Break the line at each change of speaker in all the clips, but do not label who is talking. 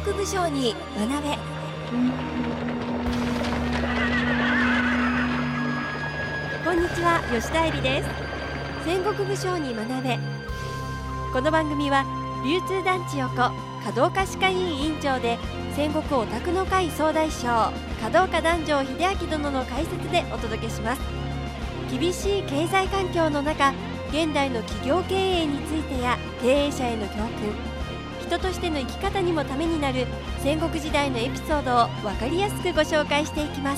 国武将に学べ。こんにちは、吉田恵里です。戦国武将に学べ。この番組は流通団地横華道家歯科医院院長で戦国オタクの会総大将華道家壇上秀明殿の解説でお届けします。厳しい経済環境の中、現代の企業経営についてや経営者への教訓、人としての生き方にもためになる戦国時代のエピソードを分かりやすくご紹介していきます。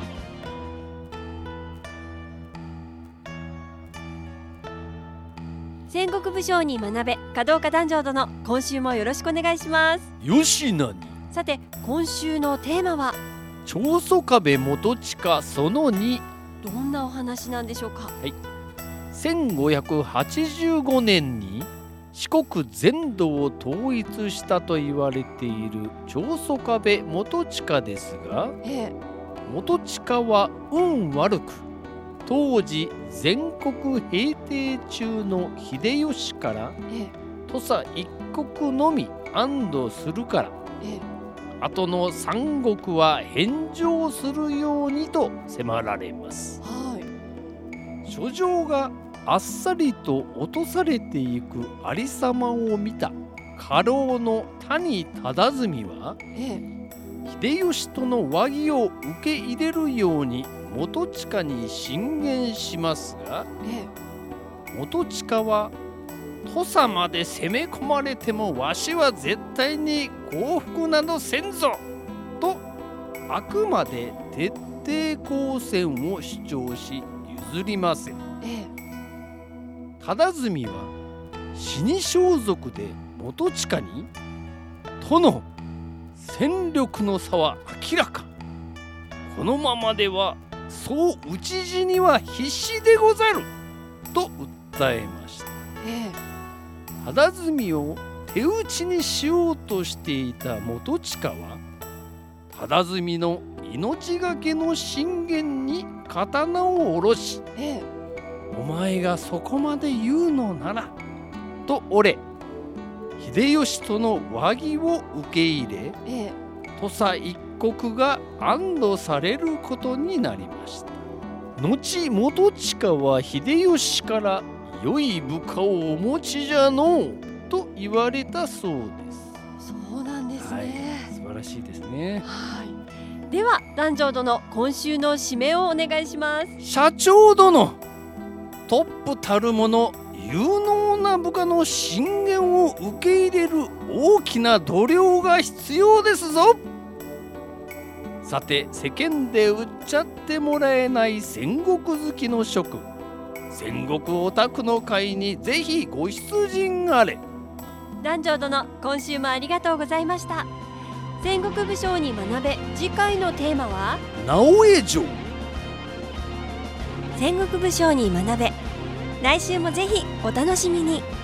戦国武将に学べ、華道家壇上殿、今週もよろしくお願いします。
よしなに。
さて、今週のテーマは
長宗我部元親その2。
どんなお話なんでしょうか。
1585年に四国全土を統一したと言われている長宗我部元親ですが、元親は運悪く、当時全国平定中の秀吉から土佐一国のみ安堵するから、後の三国は返上するようにと迫られます。書状があっさりと落とされていくありさまを見た家老の谷忠純は、秀吉との和議を受け入れるように元親に進言しますが、元親は土佐まで攻め込まれてもわしは絶対に降伏などせんぞと、あくまで徹底抗戦を主張し譲りません。忠純は死に装束で元親に、殿、戦力の差は明らか、このままではそう討ち死には必至でござると訴えました。忠純を手討ちにしようとしていた元親は、忠純の命がけの進言に刀を下ろし、お前がそこまで言うのならと折れ、秀吉との和議を受け入れ、土佐一国が安堵されることになりました。後元親は秀吉から良い部下をお持ちじゃのうと言われたそうです。
そうなんですね。
素晴らしいですね。
では壇上殿、今週の締めをお願いします。
社長殿、トップたるもの有能な部下の進言を受け入れる大きな度量が必要ですぞ。さて、世間で売っちゃってもらえない戦国好きの諸君、戦国オタクの会にぜひご出陣あれ。
壇上殿、今週もありがとうございました。戦国武将に学べ、次回のテーマは
直江城。
戦国武将に学べ、来週もぜひお楽しみに。